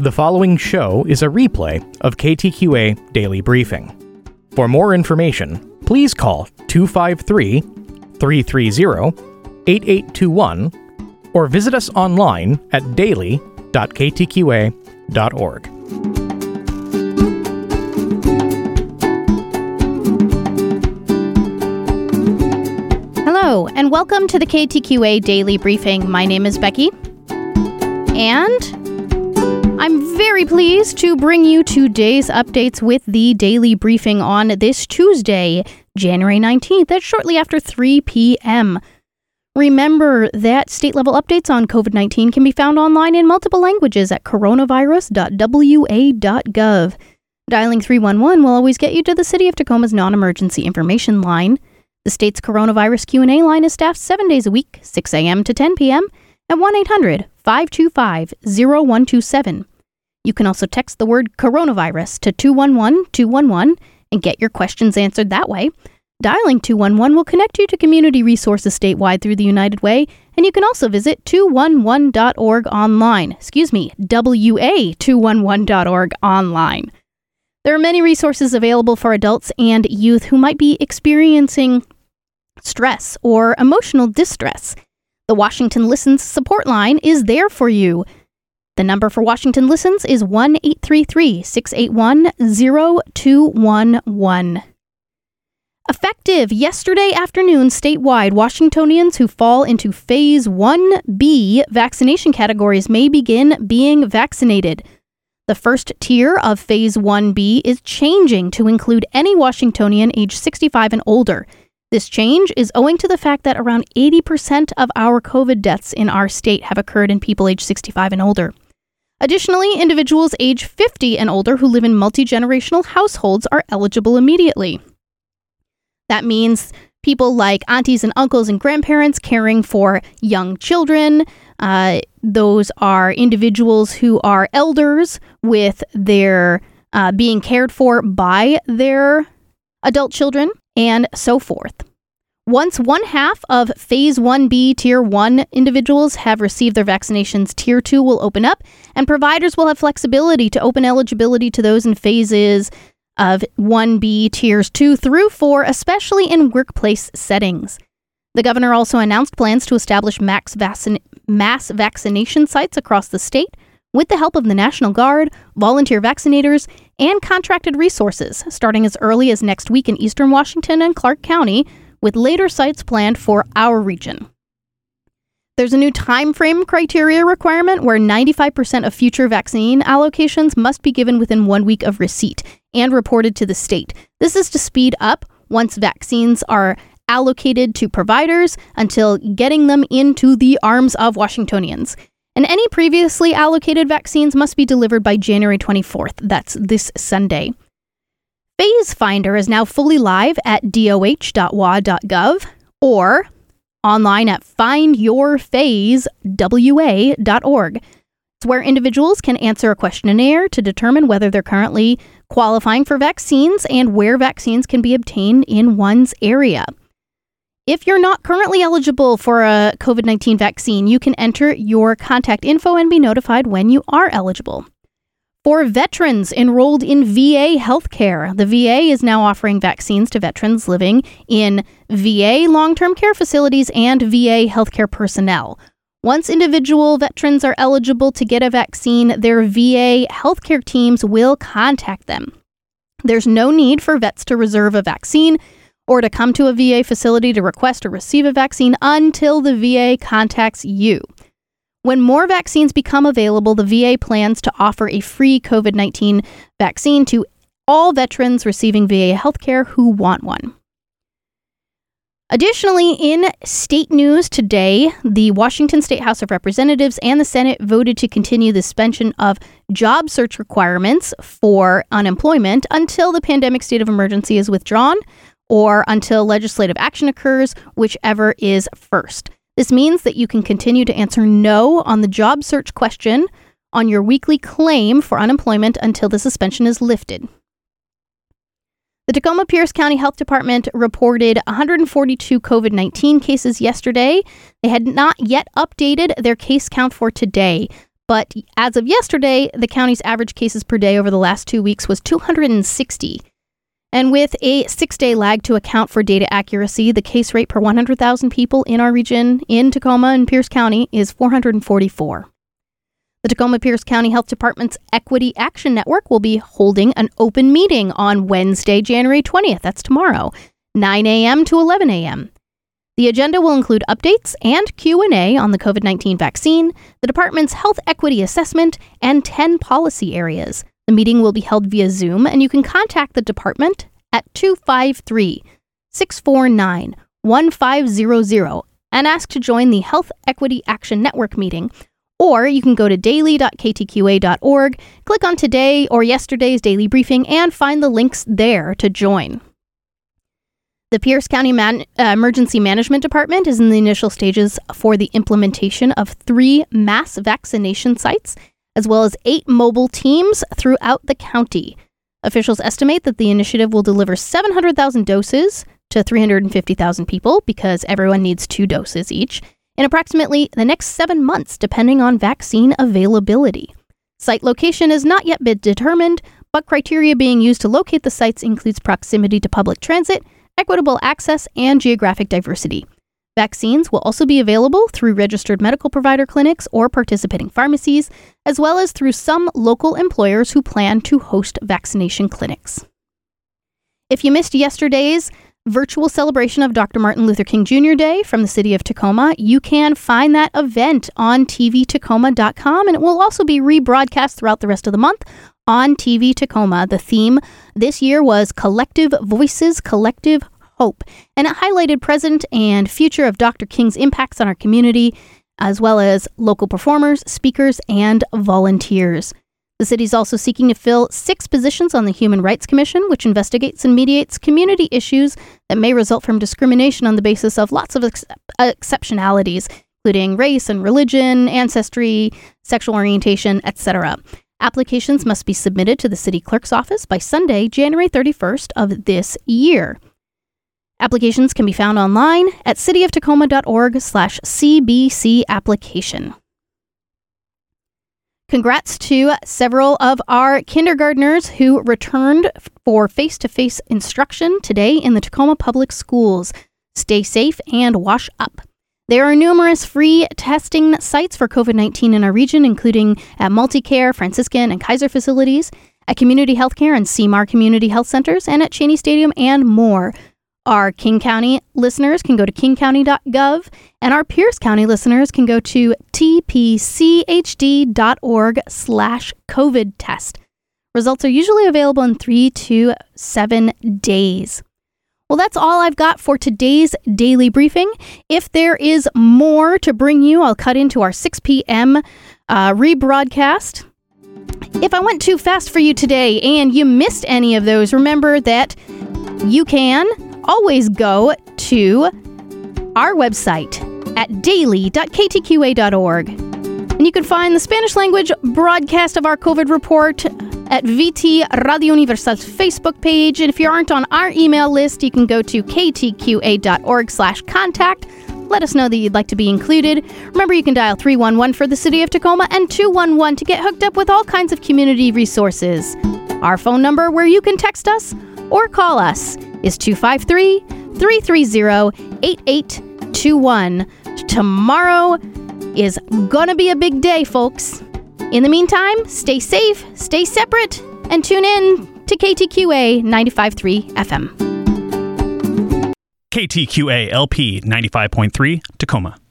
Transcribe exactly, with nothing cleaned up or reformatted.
The following show is a replay of K T Q A Daily Briefing. For more information, please call two five three, three three zero, eight eight two one or visit us online at daily dot k t q a dot org. Hello, and welcome to the K T Q A Daily Briefing. My name is Becky, and I'm very pleased to bring you today's updates with the Daily Briefing on this Tuesday, January nineteenth, at shortly after three p.m. Remember that state-level updates on covid nineteen can be found online in multiple languages at coronavirus dot w a dot gov. Dialing three one one will always get you to the City of Tacoma's non-emergency information line. The state's coronavirus Q and A line is staffed seven days a week, six a.m. to ten p.m. at one eight hundred, five two five, zero one two seven. You can also text the word coronavirus to two one one, two one one and get your questions answered that way. Dialing two one one will connect you to community resources statewide through the United Way, and you can also visit two one one dot org online. Excuse me, W A two one one dot org online. There are many resources available for adults and youth who might be experiencing stress or emotional distress. The Washington Listens support line is there for you. The number for Washington Listens is one eight three three, six eight one, zero two one one. Effective yesterday afternoon statewide, Washingtonians who fall into Phase one B vaccination categories may begin being vaccinated. The first tier of Phase one B is changing to include any Washingtonian age sixty-five and older. This change is owing to the fact that around eighty percent of our COVID deaths in our state have occurred in people age sixty-five and older. Additionally, individuals age fifty and older who live in multi-generational households are eligible immediately. That means people like aunties and uncles and grandparents caring for young children. Uh, those are individuals who are elders with their uh, being cared for by their adult children, and so forth. Once one half of Phase one B Tier one individuals have received their vaccinations, Tier two will open up, and providers will have flexibility to open eligibility to those in phases of one B Tiers two through four, especially in workplace settings. The governor also announced plans to establish max, vaccin- mass vaccination sites across the state with the help of the National Guard, volunteer vaccinators, and contracted resources, starting as early as next week in eastern Washington and Clark County, with later sites planned for our region. There's a new time frame criteria requirement where ninety-five percent of future vaccine allocations must be given within one week of receipt and reported to the state. This is to speed up once vaccines are allocated to providers until getting them into the arms of Washingtonians. And any previously allocated vaccines must be delivered by January twenty-fourth. That's this Sunday. Phase Finder is now fully live at d o h dot w a dot gov or online at find your phase w a dot org. It's where individuals can answer a questionnaire to determine whether they're currently qualifying for vaccines and where vaccines can be obtained in one's area. If you're not currently eligible for a covid nineteen vaccine, you can enter your contact info and be notified when you are eligible. For veterans enrolled in V A healthcare, the V A is now offering vaccines to veterans living in V A long-term care facilities and V A healthcare personnel. Once individual veterans are eligible to get a vaccine, their V A healthcare teams will contact them. There's no need for vets to reserve a vaccine or to come to a V A facility to request or receive a vaccine until the V A contacts you. When more vaccines become available, the V A plans to offer a free covid nineteen vaccine to all veterans receiving V A healthcare who want one. Additionally, in state news today, the Washington State House of Representatives and the Senate voted to continue the suspension of job search requirements for unemployment until the pandemic state of emergency is withdrawn or until legislative action occurs, whichever is first. This means that you can continue to answer no on the job search question on your weekly claim for unemployment until the suspension is lifted. The Tacoma-Pierce County Health Department reported one hundred forty-two covid nineteen cases yesterday. They had not yet updated their case count for today, But as of yesterday, the county's average cases per day over the last two weeks was two hundred sixty. And with a six-day lag to account for data accuracy, the case rate per one hundred thousand people in our region in Tacoma and Pierce County is four hundred forty-four. The Tacoma-Pierce County Health Department's Equity Action Network will be holding an open meeting on Wednesday, January twentieth, that's tomorrow, nine a.m. to eleven a.m. The agenda will include updates and Q and A on the covid nineteen vaccine, the department's health equity assessment, and ten policy areas. The meeting will be held via Zoom, and you can contact the department at two five three, six four nine, one five zero zero and ask to join the Health Equity Action Network meeting. Or you can go to daily dot k t q a dot org, click on today or yesterday's daily briefing, and find the links there to join. The Pierce County Man- uh, Emergency Management Department is in the initial stages for the implementation of three mass vaccination sites, as well as eight mobile teams throughout the county. Officials estimate that the initiative will deliver seven hundred thousand doses to three hundred fifty thousand people, because everyone needs two doses each, in approximately the next seven months, depending on vaccine availability. Site location has not yet been determined, but criteria being used to locate the sites includes proximity to public transit, equitable access, and geographic diversity. Vaccines will also be available through registered medical provider clinics or participating pharmacies, as well as through some local employers who plan to host vaccination clinics. If you missed yesterday's virtual celebration of Doctor Martin Luther King Junior Day from the city of Tacoma, you can find that event on t v tacoma dot com, and it will also be rebroadcast throughout the rest of the month on T V Tacoma. The theme this year was Collective Voices, Collective Hope, and it highlighted present and future of Doctor King's impacts on our community, as well as local performers, speakers, and volunteers. The city is also seeking to fill six positions on the Human Rights Commission, which investigates and mediates community issues that may result from discrimination on the basis of lots of ex- exceptionalities, including race and religion, ancestry, sexual orientation, et cetera. Applications must be submitted to the city clerk's office by Sunday, January thirty-first of this year. Applications can be found online at cityoftacoma.org slash CBC application. Congrats to several of our kindergartners who returned for face-to-face instruction today in the Tacoma Public Schools. Stay safe and wash up. There are numerous free testing sites for covid nineteen in our region, including at Multicare, Franciscan, and Kaiser facilities, at Community Healthcare and C M A R Community Health Centers, and at Cheney Stadium, and more. Our King County listeners can go to king county dot gov, and our Pierce County listeners can go to t p c h d dot org slash COVID test. Results are usually available in three to seven days. Well, that's all I've got for today's daily briefing. If there is more to bring you, I'll cut into our six p.m. Uh, rebroadcast. If I went too fast for you today and you missed any of those, remember that you can always go to our website at daily dot k t q a dot org. And you can find the Spanish language broadcast of our COVID report at V T Radio Universal's Facebook page. And if you aren't on our email list, you can go to k t q a dot org slash contact. Let us know that you'd like to be included. Remember, you can dial three one one for the city of Tacoma and two one one to get hooked up with all kinds of community resources. Our phone number where you can text us or call us is two five three, three three zero, eight eight two one. Tomorrow is gonna be a big day, folks. In the meantime, stay safe, stay separate, and tune in to K T Q A ninety-five point three F M. K T Q A L P ninety-five point three, Tacoma.